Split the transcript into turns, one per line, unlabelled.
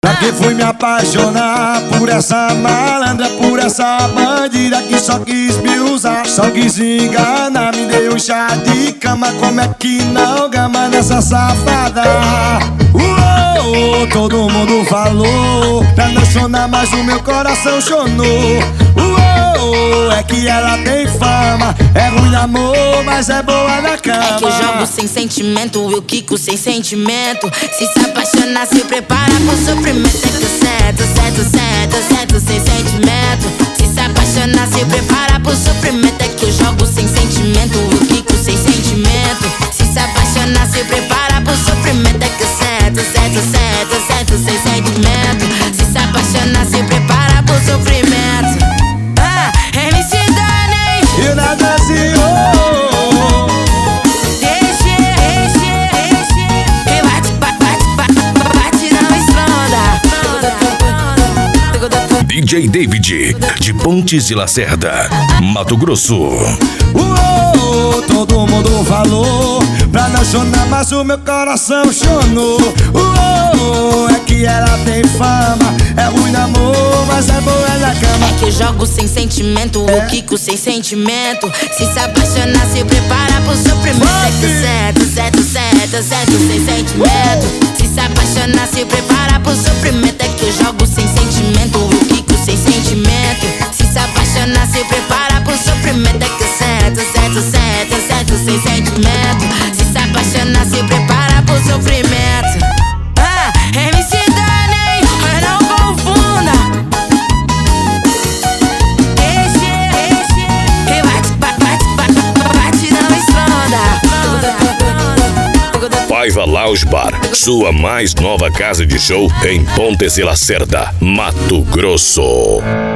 Pra que fui me apaixonar por essa malandra, por essa bandida que só quis me usar, só quis enganar, me deu um chá de cama. Como é que não gama nessa safada? Uou, todo mundo falou pra não chorar, mas o meu coração chonou. Uou, é que ela tem fama, é ruim no amor, mas é boa na cama.
É que eu jogo sem sentimento, eu quico sem sentimento. Se apaixonar, se prepara pro sofrimento. É que eu certo, sem sentimento. Se apaixonar, se prepara pro sofrimento. É que eu jogo sem sentimento, eu quico sem sentimento. Se apaixonar, se prepara pro sofrimento. É que eu certo, sem sentimento. Se apaixonar, se prepara pro sofrimento. MC Dani
E nada se
DJ David, de Pontes e Lacerda, Mato Grosso.
Uou, todo mundo falou pra não chorar, mas o meu coração chonou. Uou, é que ela tem fama, é ruim no amor, mas é boa na cama.
É que eu jogo sem sentimento, eu quico sem sentimento. Se apaixonar, se prepara pro sofrimento. É que eu certo, sem sentimento. Se apaixonar, se prepara pro sofrimento. É que eu jogo sem sentimento, eu quico sem sentimento. Se apaixonar, se prepara pro sofrimento. É que eu certo, sem sentimento. Se apaixonar, se prepara pro sofrimento. MC Dani, não confunda. Bate, não esconda.
Paiva Lounge Bar, sua mais nova casa de show em Pontes e Lacerda, Mato Grosso.